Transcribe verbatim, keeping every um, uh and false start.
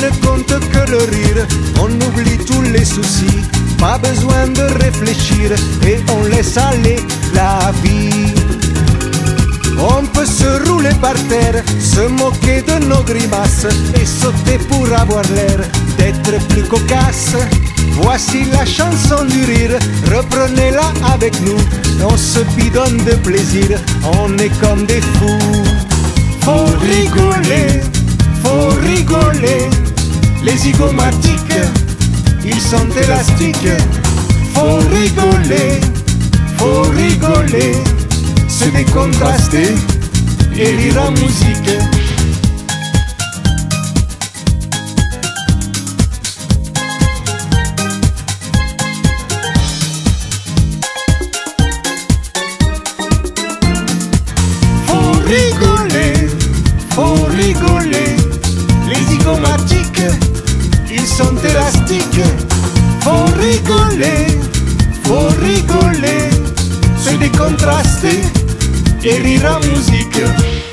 ne compte que le rire. On oublie tous les soucis, pas besoin de réfléchir, et on laisse aller la vie. On peut se rouler par terre, se moquer de nos grimaces et sauter pour avoir l'air d'être plus cocasse. Voici la chanson du rire, reprenez-la avec nous. On se bidonne de plaisir, on est comme des fous. Faut rigoler, faut rigoler. Les zygomatiques, ils sont élastiques. Faut rigoler, faut rigoler. Se décontraster et rire en musique. Faut rigoler, faut rigoler. Les zygomatiques, ils sont élastiques. Faut rigoler, faut rigoler. Se décontraster et rire en musique.